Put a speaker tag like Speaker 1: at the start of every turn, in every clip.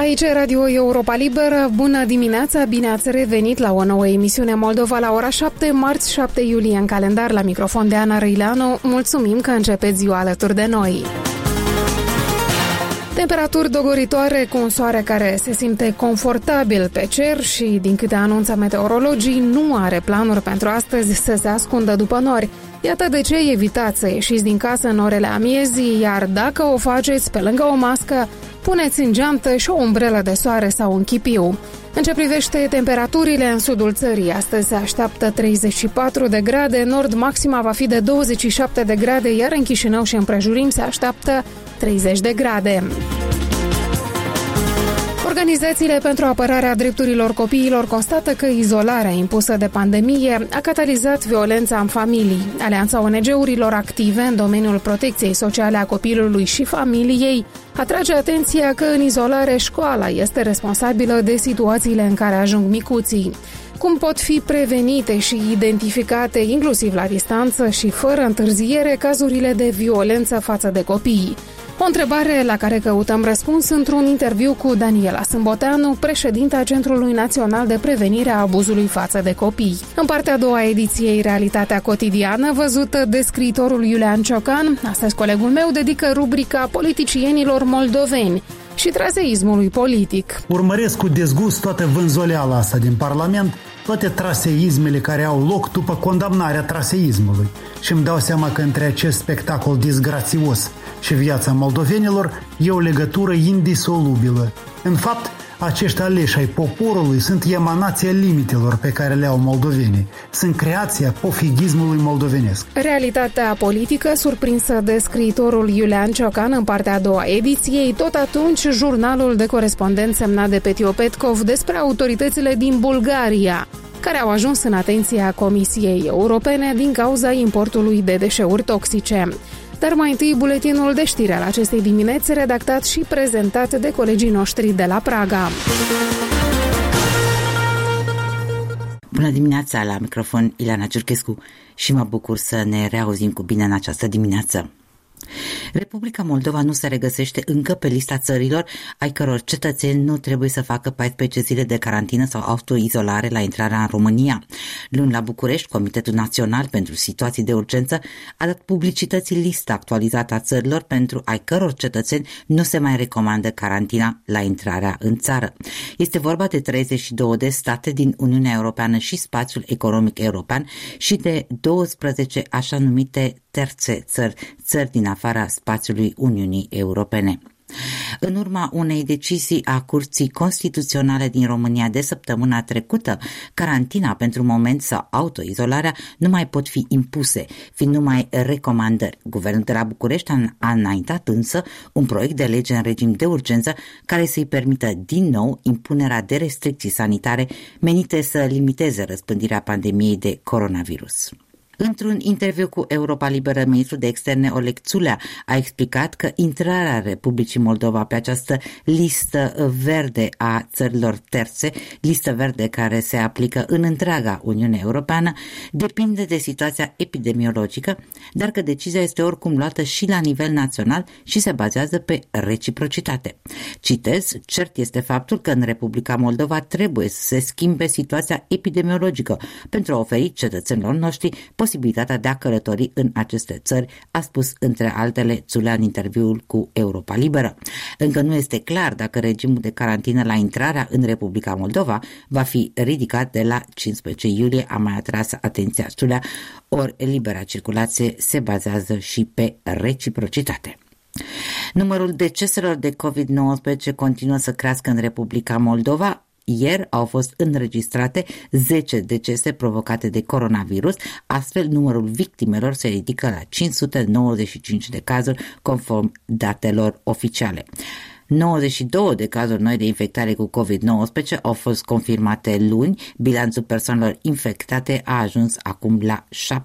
Speaker 1: Aici Radio Europa Liberă. Bună dimineața, bine ați revenit la o nouă emisiune Moldova la ora 7, marți 7 iulie în calendar, la microfon de Ana Răileanu. Mulțumim că începeți ziua alături de noi. Temperaturi dogoritoare cu un soare care se simte confortabil pe cer și, din câte anunță meteorologii, nu are planuri pentru astăzi să se ascundă după nori. Iată de ce evitați să ieșiți din casă în orele amiezii, iar dacă o faceți, pe lângă o mască, puneți în geantă și o umbrelă de soare sau un chipiu. În ce privește temperaturile în sudul țării, astăzi se așteaptă 34 de grade, în nord maxima va fi de 27 de grade, iar în Chișinău și împrejurim se așteaptă 30 de grade. Organizațiile pentru apărarea drepturilor copiilor constată că izolarea impusă de pandemie a catalizat violența în familii. Alianța ONG-urilor active în domeniul protecției sociale a copilului și familiei atrage atenția că în izolare școala este responsabilă de situațiile în care ajung micuții. Cum pot fi prevenite și identificate, inclusiv la distanță și fără întârziere, cazurile de violență față de copii? O întrebare la care căutăm răspuns într-un interviu cu Daniela Sâmboteanu, președinta Centrului Național de Prevenire a Abuzului față de copii. În partea a doua a ediției Realitatea Cotidiană, văzută de scriitorul Iulian Ciocan, astăzi colegul meu dedică rubrica politicienilor moldoveni și traseismului politic.
Speaker 2: Urmăresc cu dezgust toată vânzoleala asta din Parlament, toate traseismele care au loc după condamnarea traseismului și îmi dau seama că între acest spectacol disgrațios și viața moldovenilor e o legătură indisolubilă. În fapt, acești aleși ai poporului sunt emanația limitelor pe care le au moldovenii. Sunt creația pofigismului moldovenesc.
Speaker 1: Realitatea politică surprinsă de scriitorul Iulian Ciocan în partea a doua ediției, tot atunci jurnalul de corespondent semnat de Petio Petkov despre autoritățile din Bulgaria, care au ajuns în atenția Comisiei Europene din cauza importului de deșeuri toxice. Dar mai întâi buletinul de știri al acestei dimineți, redactat și prezentat de colegii noștri de la Praga.
Speaker 3: Bună dimineața, la microfon Ileana Ciurchescu și mă bucur să ne reauzim cu bine în această dimineață. Republica Moldova nu se regăsește încă pe lista țărilor ai căror cetățeni nu trebuie să facă 14 zile de carantină sau autoizolare la intrarea în România. Luni la București, Comitetul Național pentru Situații de Urgență a dat publicității lista actualizată a țărilor pentru ai căror cetățeni nu se mai recomandă carantina la intrarea în țară. Este vorba de 32 de state din Uniunea Europeană și Spațiul Economic European și de 12 așa numite terțe țări din afara spațiului Uniunii Europene. În urma unei decizii a Curții Constituționale din România de săptămâna trecută, carantina pentru moment sau autoizolarea nu mai pot fi impuse, fiind numai recomandări. Guvernul de la București a înaintat însă un proiect de lege în regim de urgență care să-i permită din nou impunerea de restricții sanitare menite să limiteze răspândirea pandemiei de coronavirus. Într-un interviu cu Europa Liberă, ministrul de externe Oleg Țulea a explicat că intrarea Republicii Moldova pe această listă verde a țărilor terțe, listă verde care se aplică în întreaga Uniune Europeană, depinde de situația epidemiologică, dar că decizia este oricum luată și la nivel național și se bazează pe reciprocitate. Citez, cert este faptul că în Republica Moldova trebuie să se schimbe situația epidemiologică pentru a oferi cetățenilor noștri posibilitatea de a călători în aceste țări, a spus între altele Țulea în interviul cu Europa Liberă. Încă nu este clar dacă regimul de carantină la intrarea în Republica Moldova va fi ridicat de la 15 iulie, a mai atras atenția Țulea, ori libera circulație se bazează și pe reciprocitate. Numărul deceselor de COVID-19 continuă să crească în Republica Moldova. Ieri au fost înregistrate 10 decese provocate de coronavirus, astfel numărul victimelor se ridică la 595 de cazuri conform datelor oficiale. 92 de cazuri noi de infectare cu COVID-19 au fost confirmate luni, bilanțul persoanelor infectate a ajuns acum la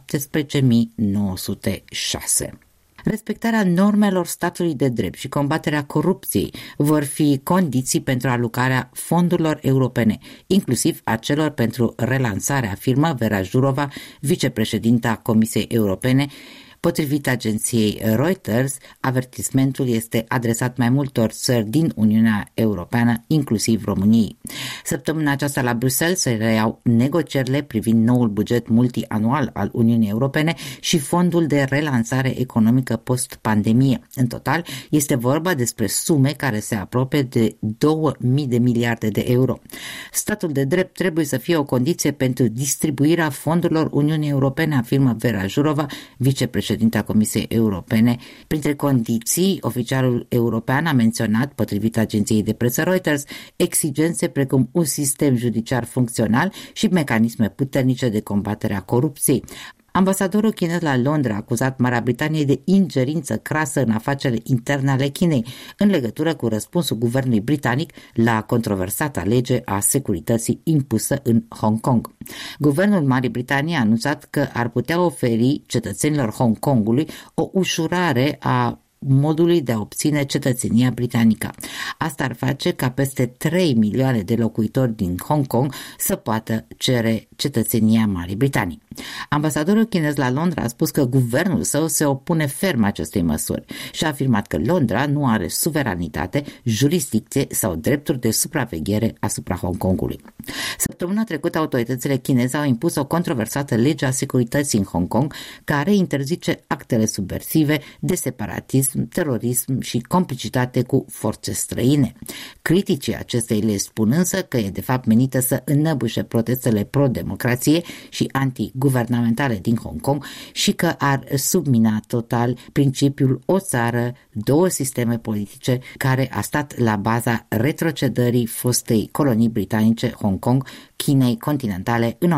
Speaker 3: 17.906. Respectarea normelor statului de drept și combaterea corupției vor fi condiții pentru alocarea fondurilor europene, inclusiv a celor pentru relansarea, afirmă Vera Jourova, vicepreședinta Comisiei Europene, Potrivit agenției Reuters, avertismentul este adresat mai multor țări din Uniunea Europeană, inclusiv României. Săptămâna aceasta la Bruxelles se reiau negocierile privind noul buget multianual al Uniunii Europene și fondul de relansare economică post-pandemie. În total, este vorba despre sume care se apropie de 2000 de miliarde de euro. Statul de drept trebuie să fie o condiție pentru distribuirea fondurilor Uniunii Europene, afirmă Vera Jourova, vicepreședinta Comisiei Europene. Printre condiții, oficialul european a menționat, potrivit agenției de presă Reuters, exigențe precum un sistem judiciar funcțional și mecanisme puternice de combatere a corupției. Ambasadorul chinez la Londra a acuzat Marea Britanie de ingerință crasă în afacerile interne ale Chinei, în legătură cu răspunsul guvernului britanic la controversata lege a securității impusă în Hong Kong. Guvernul Marii Britanii a anunțat că ar putea oferi cetățenilor Hong Kongului o ușurare a modului de a obține cetățenia britanică. Asta ar face ca peste 3 milioane de locuitori din Hong Kong să poată cere cetățenia Marii Britanii. Ambasadorul chinez la Londra a spus că guvernul său se opune ferm acestei măsuri și a afirmat că Londra nu are suveranitate, jurisdicție sau drepturi de supraveghere asupra Hong Kongului. Săptămâna trecută, autoritățile chineze au impus o controversată lege a securității în Hong Kong care interzice actele subversive de separatism, terorism și complicitate cu forțe străine. Criticii acestei legi spun însă că e de fapt menită să înăbușe protestele pro-democrație și antiguvernamentale din Hong Kong și că ar submina total principiul o țară, două sisteme politice care a stat la baza retrocedării fostei colonii britanice Hong Kong, Chinei continentale în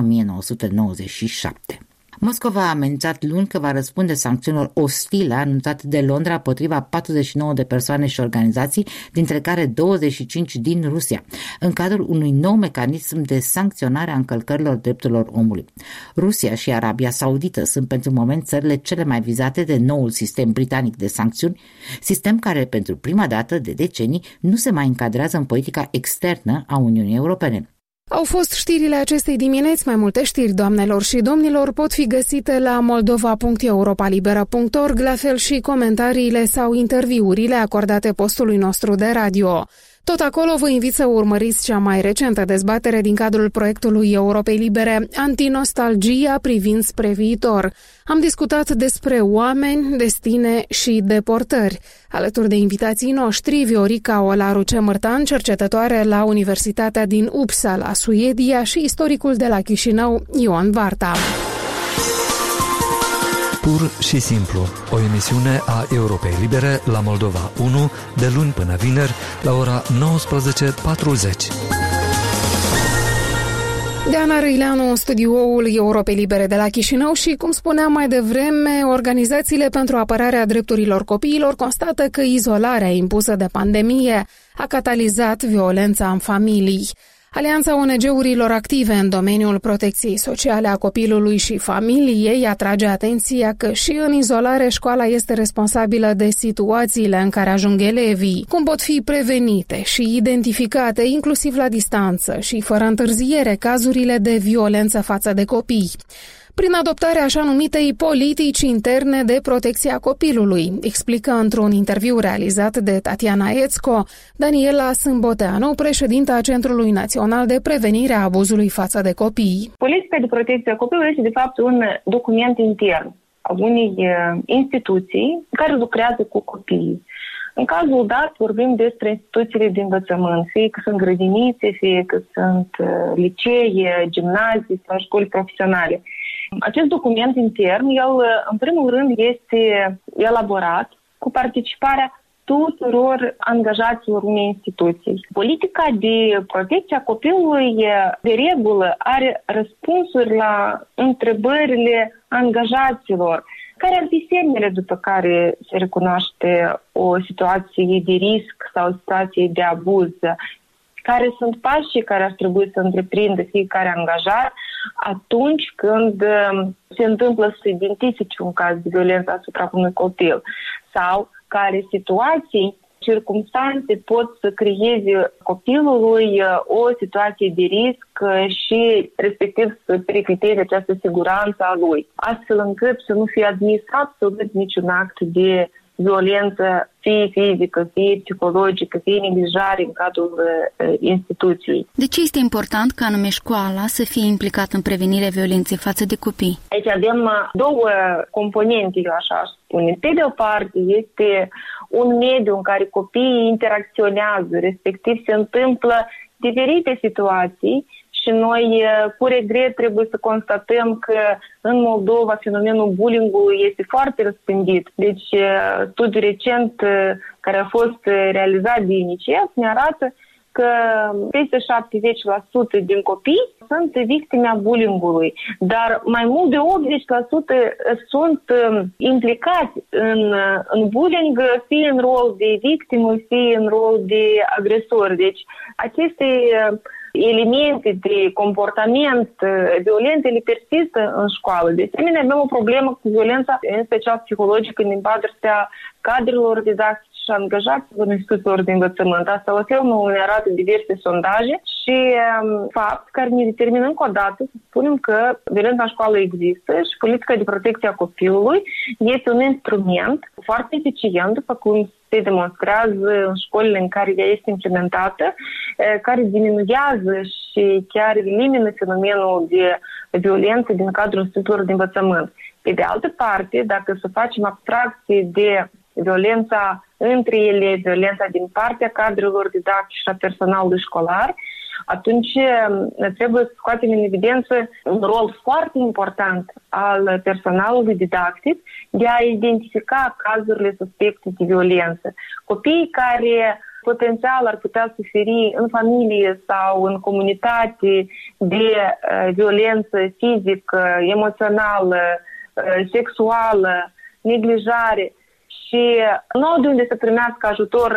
Speaker 3: 1997. Moscova a amenințat luni că va răspunde sancțiunilor ostile anunțate de Londra împotriva 49 de persoane și organizații, dintre care 25 din Rusia, în cadrul unui nou mecanism de sancționare a încălcărilor drepturilor omului. Rusia și Arabia Saudită sunt pentru moment țările cele mai vizate de noul sistem britanic de sancțiuni, sistem care pentru prima dată de decenii nu se mai încadrează în politica externă a Uniunii Europene.
Speaker 1: Au fost știrile acestei dimineți. Mai multe știri, doamnelor și domnilor, pot fi găsite la moldova.europalibera.org, la fel și comentariile sau interviurile acordate postului nostru de radio. Tot acolo vă invit să urmăriți cea mai recentă dezbatere din cadrul proiectului Europei Libere, Antinostalgia privind spre viitor. Am discutat despre oameni, destine și deportări. Alături de invitații noștri, Viorica Olaru Cemărtan, cercetătoare la Universitatea din Uppsala, Suedia, și istoricul de la Chișinău, Ioan Varta.
Speaker 4: Pur și simplu, o emisiune a Europei Libere la Moldova 1, de luni până vineri, la ora 19:40.
Speaker 1: Diana Răileanu în studioul Europei Libere de la Chișinău și, cum spuneam mai devreme, organizațiile pentru apărarea drepturilor copiilor constată că izolarea impusă de pandemie a catalizat violența în familii. Alianța ONG-urilor active în domeniul protecției sociale a copilului și familiei atrage atenția că și în izolare școala este responsabilă de situațiile în care ajung elevii, cum pot fi prevenite și identificate inclusiv la distanță și fără întârziere cazurile de violență față de copii, prin adoptarea așa numitei politici interne de protecție a copilului, explică într-un interviu realizat de Tatiana Ețco Daniela Sâmboteanu, președinta Centrului Național de Prevenire a Abuzului față de copii.
Speaker 5: Politica de protecție a copilului este de fapt un document intern a unei instituții care lucrează cu copiii. În cazul dat vorbim despre instituțiile de învățământ, fie că sunt grădinițe, fie că sunt licee, gimnazii sau școli profesionale. Acest document intern, el în primul rând este elaborat cu participarea tuturor angajaților unei instituții. Politica de protecție a copilului de regulă are răspunsuri la întrebările angajaților. Care ar fi semnele după care se recunoaște o situație de risc sau o situație de abuz? Care sunt pașii care ar trebui să întreprindă fiecare angajat atunci când se întâmplă să identifice un caz de violență asupra unui copil? Sau care situații circumstanțe pot să creeze copilului o situație de risc și respectiv să pericliteze această siguranță a lui, astfel încât să nu fie admis absolut niciun act de violență, fie fizică, fie psihologică, fie neglijare în cadrul instituției.
Speaker 6: De ce este important ca anume școala să fie implicată în prevenirea violenței față de copii?
Speaker 5: Aici avem două componente, eu așa aș spune. Pe de o parte este un mediu în care copiii interacționează, respectiv se întâmplă diferite situații și noi, cu regret, trebuie să constatăm că în Moldova fenomenul bullying-ului este foarte răspândit. Deci, studiul recent care a fost realizat de UNICEF ne arată că peste 70% din copii sunt victime a bullying-ului, dar mai mult de 80% sunt implicați în bullying, fie în rol de victimă, fie în rol de agresor. Deci, aceste elemente de comportament violent, ele persistă în școală. De asemenea, avem o problemă cu violența, în special psihologică, din partea cadrelor didactice și angajaților în instituțiilor de învățământ. Asta la fel ne arată diverse sondaje și fapt care ne determină încă o dată să spunem că violența în școală există și politica de protecție a copilului este un instrument foarte eficient, după cum se demonstrează în școlile în care ea este implementată, care diminuează și chiar elimină fenomenul de violență din cadrul instituțiilor de învățământ. Pe de altă parte, dacă să facem abstracție de violența între ele, violența din partea cadrelor didactice și a personalului școlar, atunci trebuie să scoatem în evidență un rol foarte important al personalului didactic de a identifica cazurile suspecte de violență. Copiii care potențial ar putea suferi în familie sau în comunitate de violență fizică, emoțională, sexuală, neglijare, și nu au de unde să primească ajutor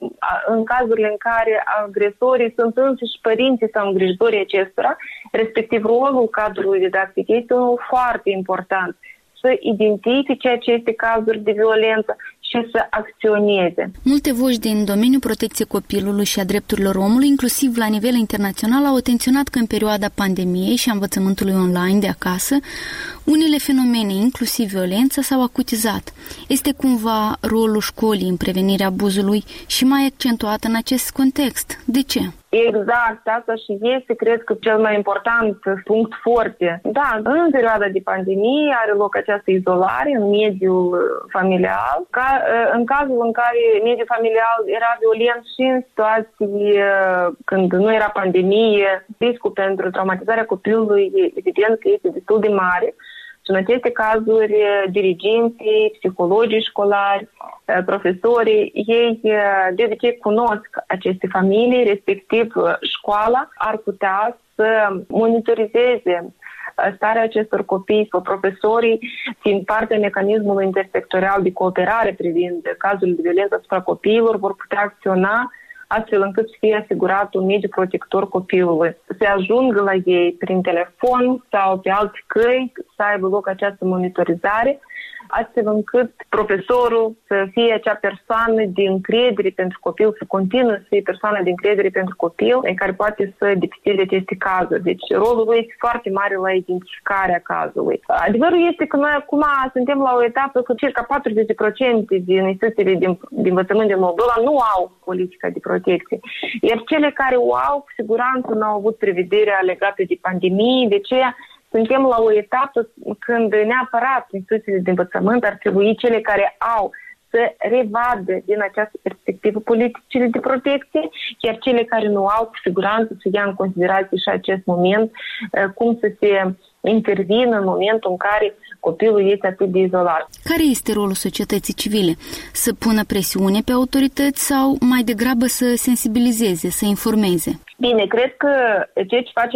Speaker 5: în cazurile în care agresorii sunt însuși părinții sau îngrijitorii acestora, respectiv rolul cadrului didactic este unul foarte important, să identifice aceste cazuri de violență și să acționeze.
Speaker 6: Multe voci din domeniul protecției copilului și a drepturilor omului, inclusiv la nivel internațional, au atenționat că în perioada pandemiei și a învățământului online de acasă, unele fenomene, inclusiv violența, s-au acutizat. Este cumva rolul școlii în prevenirea abuzului și mai accentuat în acest context. De ce?
Speaker 5: Exact, asta și este, cred că, cel mai important punct forte. Da, în perioada de pandemie are loc această izolare în mediul familial. În cazul în care mediul familial era violent și în situații când nu era pandemie, riscul pentru traumatizarea copilului, evident că este destul de mare. Și în aceste cazuri, diriginții, psihologii școlari, profesorii, ei de obicei cunosc aceste familii, respectiv școala ar putea să monitorizeze starea acestor copii sau profesorii, fiind parte mecanismului intersectorial de cooperare privind cazurile de violență asupra copiilor, vor putea acționa astfel încât să fie asigurat un mediu protector copilului. Se ajungă la ei prin telefon sau pe alte căi să aibă loc această monitorizare, astfel încât profesorul să fie acea persoană de încredere pentru copil, să continue să fie persoana de încredere pentru copil, în care poate să depisteze aceste cazuri. Deci rolul lui este foarte mare la identificarea cazului. Adevărul este că noi acum suntem la o etapă că circa 40% din instituțiile de învățământ din Moldova nu au politica de protecție. Iar cele care o au, cu siguranță nu au avut prevederea legată de pandemie, de aceea suntem la o etapă când neapărat instituțiile de învățământ ar trebui cele care au să revadă din această perspectivă politicile de protecție, iar cele care nu au, cu siguranță, să ia în considerație și acest moment, cum să se intervină în momentul în care copilul este atât de izolat.
Speaker 6: Care este rolul societății civile? Să pună presiune pe autorități sau mai degrabă să sensibilizeze, să informeze? Bine,
Speaker 5: cred că ceea ce face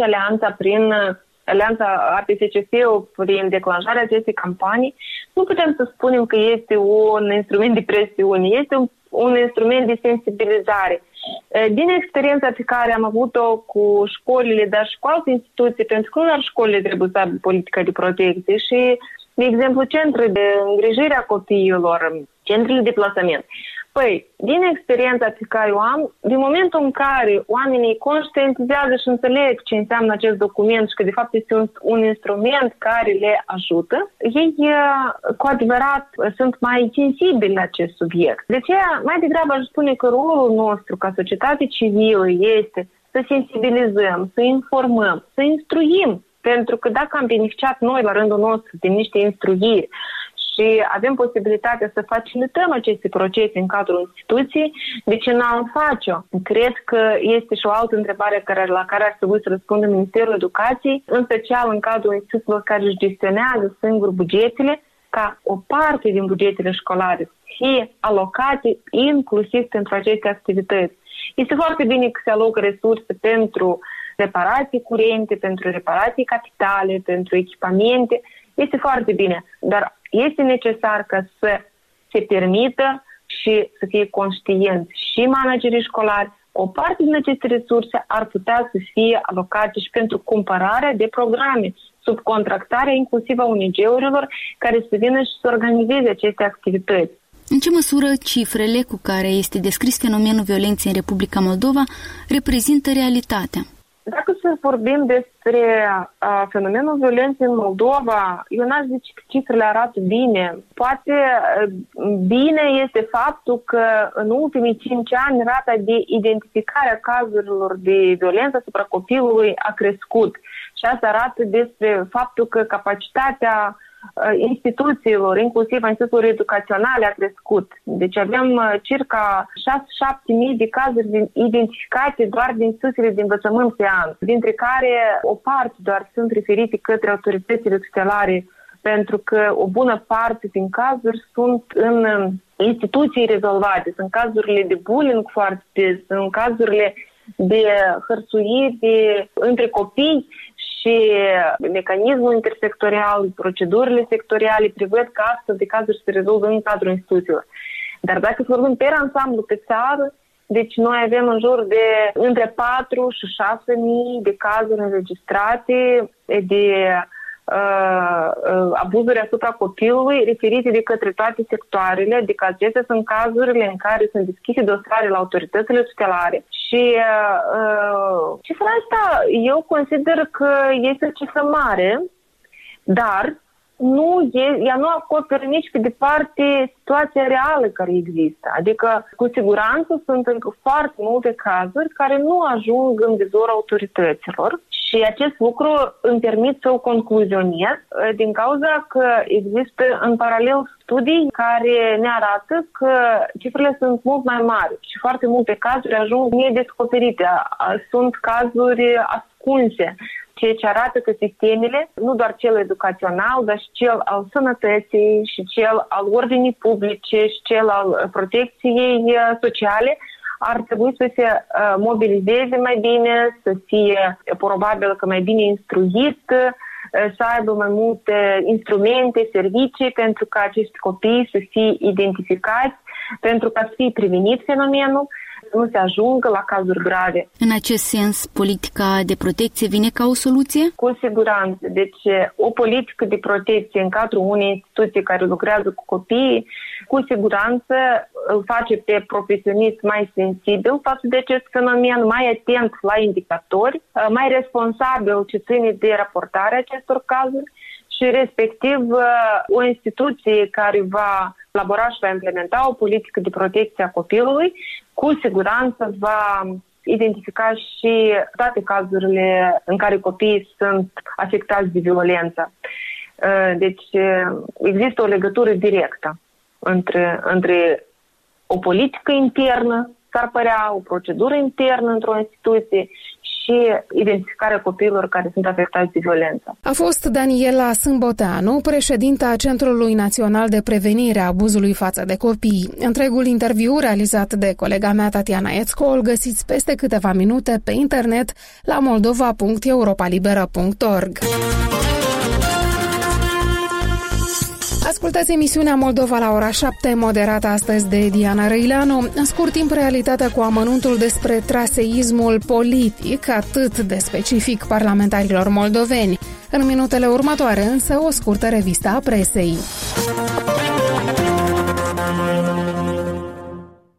Speaker 5: Alianța APSCF prin declanșarea acestei campanii, nu putem să spunem că este un instrument de presiune, este un instrument de sensibilizare. Din experiența pe care am avut-o cu școlile, dar și cu alte instituții, pentru că nu doar școlile trebuie să aibă politica de protecție și, de exemplu, centrele de îngrijire a copiilor, centrele de plasament. Păi, din experiența pe care o am, din momentul în care oamenii conștientizează și înțeleg ce înseamnă acest document și că de fapt este un instrument care le ajută, ei cu adevărat sunt mai sensibili la acest subiect. De aceea, mai degrabă aș spune că rolul nostru ca societate civilă este să sensibilizăm, să informăm, să instruim. Pentru că dacă am beneficiat noi la rândul nostru de niște instruiri și avem posibilitatea să facilităm aceste procese în cadrul instituției, de ce n-am face-o? Cred că este și o altă întrebare la care ar trebui să răspundă Ministerul Educației, în special în cadrul instituțiilor care își gestionează singur bugetele, ca o parte din bugetele școlare să fie alocate inclusiv pentru aceste activități. Este foarte bine că se alocă resurse pentru reparații curente, pentru reparații capitale, pentru echipamente. Este foarte bine, dar este necesar ca să se permită și să fie conștienți și managerii școlari. O parte din aceste resurse ar putea să fie alocate și pentru cumpărarea de programe, subcontractarea inclusiv a ONG-urilor care să vină și să organizeze aceste activități.
Speaker 6: În ce măsură cifrele cu care este descris fenomenul violenței în Republica Moldova reprezintă realitatea?
Speaker 5: Dacă să vorbim despre fenomenul violenței în Moldova, eu n-aș zice că cifrele arată bine. Poate bine este faptul că în ultimii 5 ani rata de identificare a cazurilor de violență asupra copilului a crescut. Și asta arată despre faptul că capacitatea instituțiilor, inclusiv a instituțiilor educaționale, a crescut. Deci avem circa 6-7 de cazuri identificate doar din instituțiile de învățământ pe an, dintre care o parte doar sunt referite către autoritățile tutelare, pentru că o bună parte din cazuri sunt în instituții rezolvate. Sunt cazurile de bullying foarte des, sunt cazurile de hărțuiri între copii și mecanismul intersectorial, procedurile sectoriale prevăd că astfel de cazuri se rezolvă în cadrul instituțiilor. Dar dacă vorbim pe ansamblu pe țară, deci noi avem în jur de între 4 și 6 mii de cazuri înregistrate de abuzuri asupra copilului referite de către toate sectoarele, adică acestea sunt cazurile în care sunt deschise dosare la autoritățile tutelare. Și cifra asta eu consider că este o cifră mare, dar ea nu acoperă nici pe departe situația reală care există. Adică, cu siguranță, sunt încă foarte multe cazuri care nu ajung în vizorul autorităților și acest lucru îmi permit să o concluzionez din cauza că există în paralel studii care ne arată că cifrele sunt mult mai mari și foarte multe cazuri ajung nedescoperite. Sunt cazuri ascunse, ceea ce arată că sistemele, nu doar cel educațional, dar și cel al sănătății, și cel al ordinii publice, și cel al protecției sociale, ar trebui să se mobilizeze mai bine, să fie probabil că mai bine instruit, să aibă mai multe instrumente, servicii pentru ca acești copii să fie identificați, pentru ca să fie prevenit fenomenul, să nu se ajungă la cazuri grave.
Speaker 6: În acest sens, politica de protecție vine ca o soluție?
Speaker 5: Cu siguranță. Deci, o politică de protecție în cadrul unei instituții care lucrează cu copiii, cu siguranță îl face pe profesionist mai sensibil față de acest fenomen, mai atent la indicatori, mai responsabil ce ține de raportarea acestor cazuri și respectiv o instituție care va elabora și va implementa o politică de protecție a copilului, cu siguranță va identifica și toate cazurile în care copiii sunt afectați de violență. Deci există o legătură directă între o politică internă, s-ar părea o procedură internă într-o instituție și identificarea copiilor care sunt afectați de violență.
Speaker 1: A fost Daniela Sâmboteanu, președinta Centrului Național de Prevenire a Abuzului față de copii. Întregul interviu realizat de colega mea Tatiana Ețco îl găsiți peste câteva minute pe internet la moldova.europalibera.org. Ascultați emisiunea Moldova la ora 7, moderată astăzi de Diana Răileanu. În scurt timp, realitatea cu amănuntul despre traseismul politic, atât de specific parlamentarilor moldoveni. În minutele următoare, însă, o scurtă revistă a presei.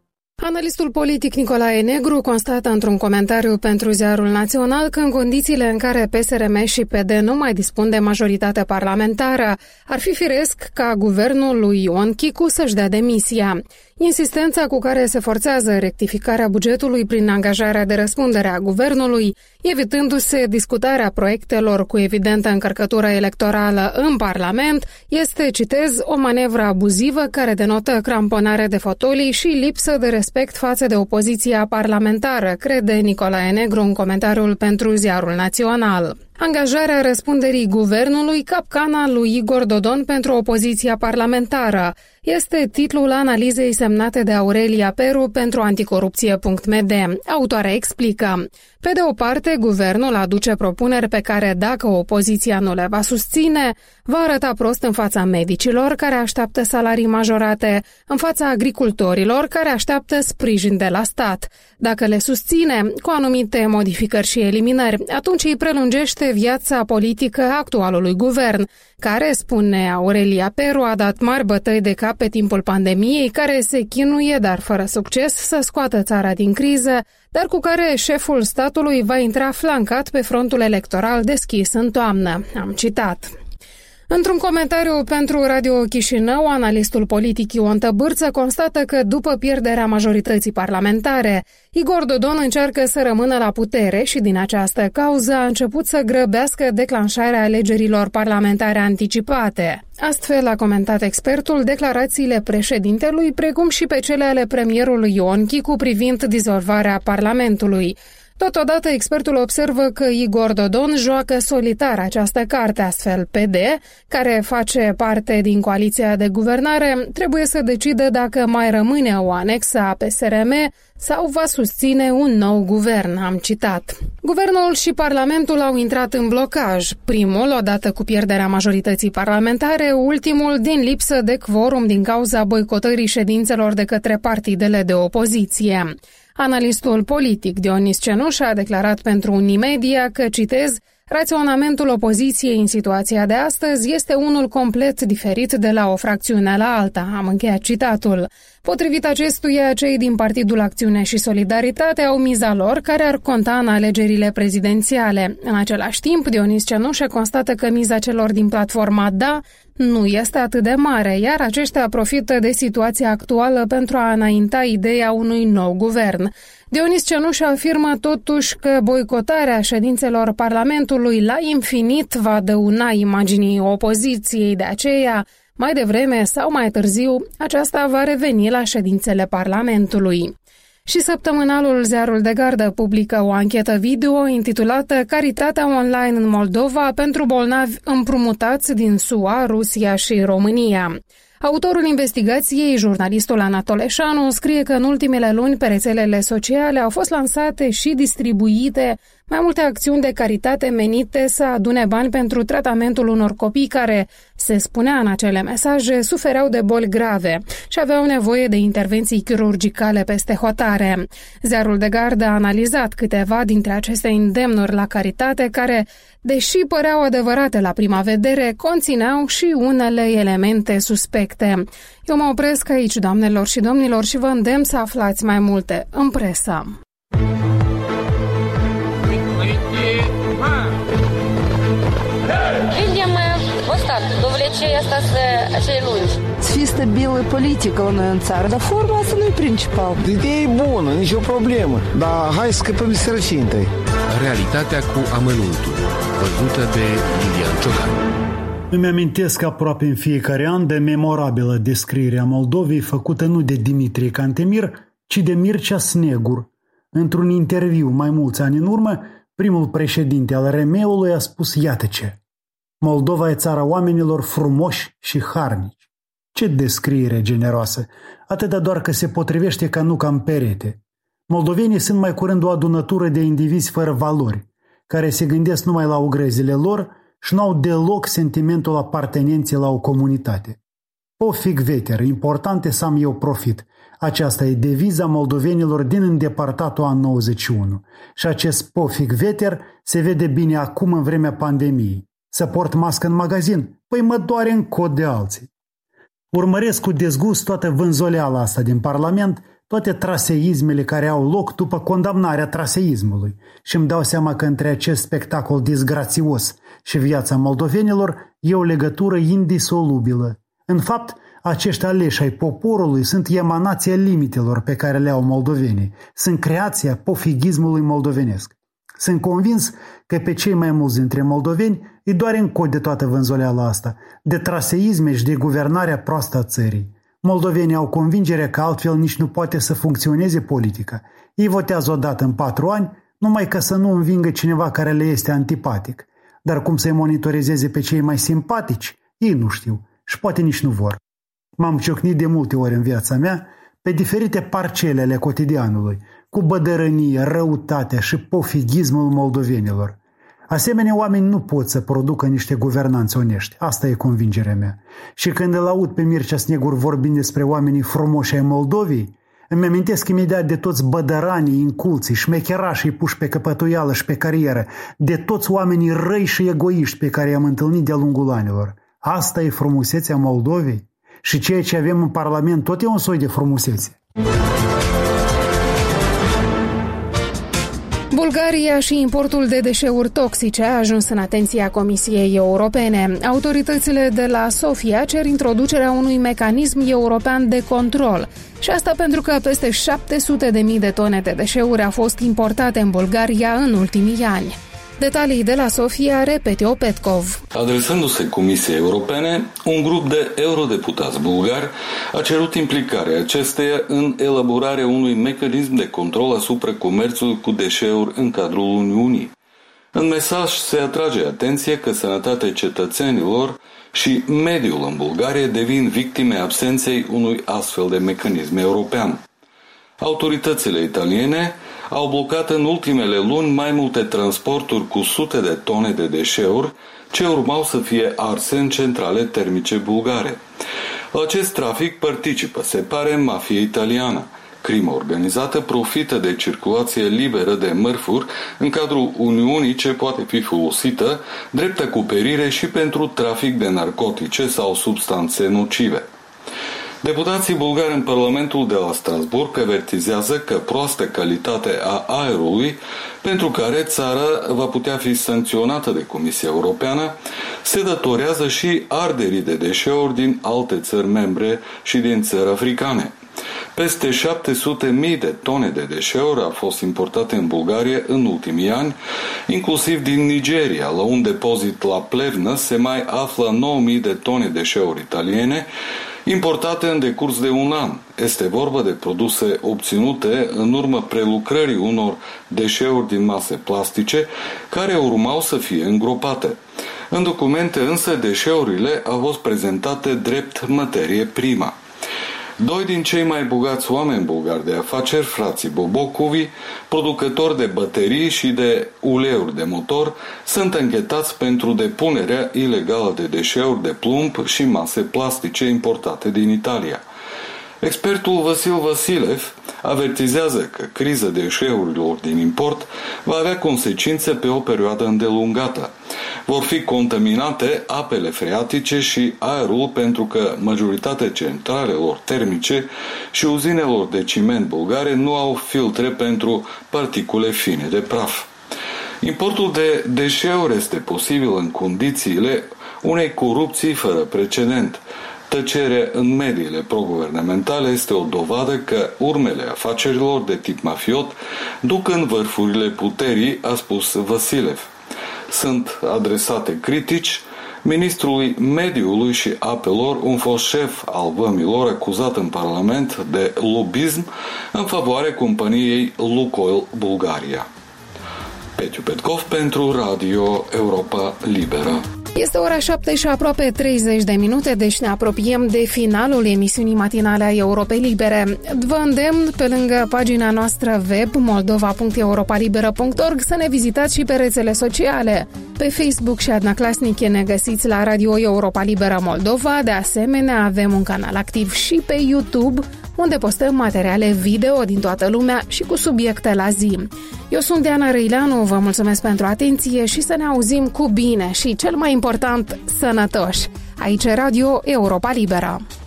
Speaker 1: Analistul politic Nicolae Negru constată într-un comentariu pentru Ziarul Național că în condițiile în care PSRM și PD nu mai dispun de majoritate parlamentară, ar fi firesc ca guvernul lui Ion Chicu să-și dea demisia. Insistența cu care se forțează rectificarea bugetului prin angajarea de răspundere a guvernului, evitându-se discutarea proiectelor cu evidentă încărcătură electorală în Parlament, este, citez, o manevră abuzivă care denotă cramponare de fotolii și lipsă de respect față de opoziția parlamentară, crede Nicolae Negru în comentariul pentru Ziarul Național. Angajarea răspunderii guvernului, capcana lui Igor Dodon pentru opoziția parlamentară, este titlul analizei semnate de Aurelia Peru pentru anticorupție.md. Autoarea explică: pe de o parte, guvernul aduce propuneri pe care, dacă opoziția nu le va susține, va arăta prost în fața medicilor care așteaptă salarii majorate, în fața agricultorilor care așteaptă sprijin de la stat. Dacă le susține, cu anumite modificări și eliminări, atunci îi prelungește viața politică actualului guvern, care, spune Aurelia Peru, a dat mari bătăi de cap pe timpul pandemiei, care se chinuie, dar fără succes, să scoată țara din criză, dar cu care șeful statului va intra flancat pe frontul electoral deschis în toamnă. Am citat. Într-un comentariu pentru Radio Chișinău, analistul politic Ion Tăbârță constată că după pierderea majorității parlamentare, Igor Dodon încearcă să rămână la putere și din această cauză a început să grăbească declanșarea alegerilor parlamentare anticipate. Astfel a comentat expertul declarațiile președintelui, precum și pe cele ale premierului Ion Chicu privind dizolvarea Parlamentului. Totodată, expertul observă că Igor Dodon joacă solitar această carte, astfel PD, care face parte din coaliția de guvernare, trebuie să decide dacă mai rămâne o anexă a PSRM sau va susține un nou guvern, am citat. Guvernul și Parlamentul au intrat în blocaj, primul odată cu pierderea majorității parlamentare, ultimul din lipsă de quorum din cauza boicotării ședințelor de către partidele de opoziție. Analistul politic Dionis Cenuș a declarat pentru Unimedia că, citez, raționamentul opoziției în situația de astăzi este unul complet diferit de la o fracțiune la alta. Am încheiat citatul. Potrivit acestuia, cei din Partidul Acțiune și Solidaritate au miza lor, care ar conta în alegerile prezidențiale. În același timp, Dionis Cenuș constată că miza celor din platforma Da nu este atât de mare, iar aceștia profită de situația actuală pentru a înainta ideea unui nou guvern. Dionis Cenuș afirmă totuși că boicotarea ședințelor Parlamentului la infinit va dăuna imaginii opoziției, de aceea, mai devreme sau mai târziu, aceasta va reveni la ședințele Parlamentului. Și săptămânalul Ziarul de Gardă publică o anchetă video intitulată Caritatea online în Moldova pentru bolnavi împrumutați din SUA, Rusia și România. Autorul investigației, jurnalistul Anatoleșanu, scrie că în ultimele luni pe rețelele sociale au fost lansate și distribuite mai multe acțiuni de caritate menite să adune bani pentru tratamentul unor copii care, se spunea în acele mesaje, sufereau de boli grave și aveau nevoie de intervenții chirurgicale peste hotare. Ziarul de Gardă a analizat câteva dintre aceste îndemnuri la caritate care, deși păreau adevărate la prima vedere, conțineau și unele elemente suspecte. Eu mă opresc aici, doamnelor și domnilor, și vă îndemn să aflați mai multe în presă.
Speaker 7: Видим вот так, довлечение остаться acei lungi.
Speaker 8: Să fie stabilă politică la noi în țară, dar forma asta nu e principal.
Speaker 9: Ideea e bună, nicio problemă, dar hai să scăpăm de sărăcie întâi.
Speaker 10: Realitatea cu amănuntul, văzută de Lilian Ciocan.
Speaker 2: Îmi amintesc aproape în fiecare an de memorabilă descriere a Moldovei făcută nu de Dimitrie Cantemir, ci de Mircea Snegur. Într-un interviu mai mulți ani în urmă, primul președinte al RM-ului a spus iată ce: Moldova e țara oamenilor frumoși și harnici. Ce descriere generoasă, atâta doar că se potrivește ca nuca în perete. Moldovenii sunt mai curând o adunătură de indivizi fără valori, care se gândesc numai la ogrezile lor și nu au deloc sentimentul apartenenței la o comunitate. Pofig veter, important e să am eu profit. Aceasta e deviza moldovenilor din îndepărtatul an 91. Și acest pofig veter se vede bine acum în vremea pandemiei. Să port mască în magazin? Păi mă doare în cot de alții. Urmăresc cu dezgust toată vânzoleala asta din Parlament, toate traseismele care au loc după condamnarea traseismului și îmi dau seama că între acest spectacol disgrațios și viața moldovenilor e o legătură indisolubilă. În fapt, acești aleși ai poporului sunt emanația limitelor pe care le au moldovenii, sunt creația pofigismului moldovenesc. Sunt convins că pe cei mai mulți dintre moldoveni îi doare în cod de toată vânzoleala asta, de traseisme și de guvernarea proastă a țării. Moldovenii au convingerea că altfel nici nu poate să funcționeze politica. Ei votează odată în 4 ani, numai ca să nu învingă cineva care le este antipatic. Dar cum să-i monitorizeze pe cei mai simpatici, ei nu știu și poate nici nu vor. M-am ciocnit de multe ori în viața mea pe diferite parcele ale cotidianului, cu bădărănie, răutatea și pofigismul moldovenilor. Asemenea oameni nu pot să producă niște guvernanți onești. Asta e convingerea mea. Și când îl aud pe Mircea Snegur vorbind despre oamenii frumoși ai Moldovei, îmi amintesc imediat de toți bădăranii, inculții, șmecherașii puși pe căpătuială și pe carieră, de toți oamenii răi și egoiști pe care i-am întâlnit de-a lungul anilor. Asta e frumusețea Moldovei? Și ceea ce avem în Parlament tot e un soi de frumusețe.
Speaker 1: Bulgaria și importul de deșeuri toxice a ajuns în atenția Comisiei Europene. Autoritățile de la Sofia cer introducerea unui mecanism european de control. Și asta pentru că peste 700.000 de tone de deșeuri au fost importate în Bulgaria în ultimii ani. Detalii de la Sofia, Repetio Petkov.
Speaker 11: Adresându-se Comisiei Europene, un grup de eurodeputați bulgari a cerut implicarea acesteia în elaborarea unui mecanism de control asupra comerțului cu deșeuri în cadrul Uniunii. În mesaj se atrage atenție că sănătatea cetățenilor și mediul în Bulgaria devin victime absenței unui astfel de mecanism european. Autoritățile italiene au blocat în ultimele luni mai multe transporturi cu sute de tone de deșeuri ce urmau să fie arse în centrale termice bulgare. La acest trafic participă, se pare, mafia italiană. Crimă organizată profită de circulație liberă de mărfuri în cadrul Uniunii ce poate fi folosită drept acoperire și pentru trafic de narcotice sau substanțe nocive. Deputații bulgari în Parlamentul de la Strasbourg avertizează că proastă calitate a aerului, pentru care țara va putea fi sancționată de Comisia Europeană, se datorează și arderii de deșeuri din alte țări membre și din țări africane. Peste 700.000 de tone de deșeuri au fost importate în Bulgaria în ultimii ani, inclusiv din Nigeria. La un depozit la Plevnă se mai află 9.000 de tone de deșeuri italiene, importate în decurs de un an. Este vorba de produse obținute în urma prelucrării unor deșeuri din mase plastice care urmau să fie îngropate. În documente însă deșeurile au fost prezentate drept materie primă. Doi din cei mai bogați oameni bulgari de afaceri, frații Bobocovi, producători de baterii și de uleiuri de motor, sunt închetați pentru depunerea ilegală de deșeuri de plumb și mase plastice importate din Italia. Expertul Vasil Vasilev avertizează că criza deșeurilor din import va avea consecințe pe o perioadă îndelungată. Vor fi contaminate apele freatice și aerul pentru că majoritatea centralelor termice și uzinelor de ciment bulgare nu au filtre pentru particule fine de praf. Importul de deșeuri este posibil în condițiile unei corupții fără precedent. Tăcerea în mediile proguvernamentale este o dovadă că urmele afacerilor de tip mafiot duc în vârfurile puterii, a spus Vasilev. Sunt adresate critici ministrului mediului și apelor, un fost șef al vămilor acuzat în Parlament de lobism în favoarea companiei Lukoil Bulgaria. Petiu Petkov pentru Radio Europa Liberă.
Speaker 1: Este ora 7 și aproape 30 de minute, deci ne apropiem de finalul emisiunii matinale a Europei Libere. Vă îndemn, pe lângă pagina noastră web moldova.europalibera.org, să ne vizitați și pe rețele sociale. Pe Facebook și Adna Clasnic ne găsiți la Radio Europa Liberă Moldova. De asemenea, avem un canal activ și pe YouTube, unde postăm materiale video din toată lumea și cu subiecte la zi. Eu sunt Diana Răileanu, vă mulțumesc pentru atenție și să ne auzim cu bine și, cel mai important, sănătoși. Aici Radio Europa Liberă.